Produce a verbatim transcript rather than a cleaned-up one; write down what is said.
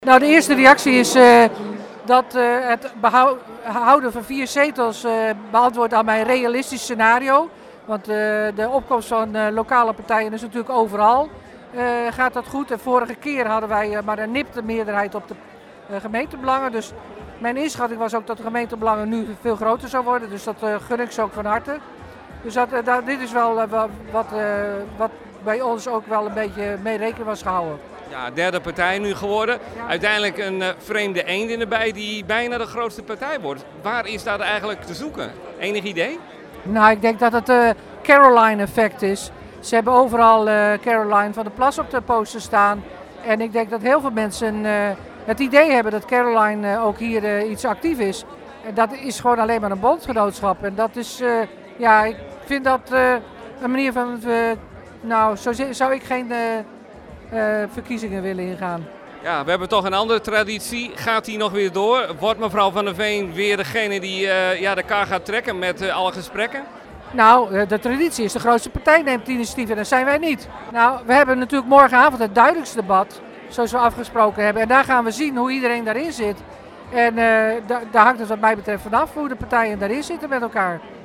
Nou, de eerste reactie is uh, dat uh, het behouden van vier zetels uh, beantwoordt aan mijn realistisch scenario. Want uh, de opkomst van uh, lokale partijen is natuurlijk overal. Uh, gaat dat goed? En vorige keer hadden wij uh, maar een nipte meerderheid op de uh, gemeentebelangen. Dus mijn inschatting was ook dat de gemeentebelangen nu veel groter zou worden. Dus dat uh, gun ik ze ook van harte. Dus dat, uh, dat, dit is wel uh, wat, uh, wat bij ons ook wel een beetje mee rekening was gehouden. Ja, derde partij nu geworden. Ja. Uiteindelijk een uh, vreemde eend in de bij die bijna de grootste partij wordt. Waar is dat eigenlijk te zoeken? Enig idee? Nou, ik denk dat het uh, Caroline-effect is. Ze hebben overal uh, Caroline van der Plas op de poster staan. En ik denk dat heel veel mensen uh, het idee hebben dat Caroline uh, ook hier uh, iets actief is. En dat is gewoon alleen maar een bondgenootschap. En dat is, uh, ja, ik vind dat uh, een manier van, uh, nou, zo zou ik geen uh, uh, verkiezingen willen ingaan. Ja, we hebben toch een andere traditie. Gaat die nog weer door? Wordt mevrouw Van der Veen weer degene die uh, ja, de kaart gaat trekken met uh, alle gesprekken? Nou, de traditie is de grootste partij neemt het initiatief en dat zijn wij niet. Nou, we hebben natuurlijk morgenavond het duidelijksdebat, zoals we afgesproken hebben. En daar gaan we zien hoe iedereen daarin zit. En uh, da- daar hangt het wat mij betreft vanaf hoe de partijen daarin zitten met elkaar.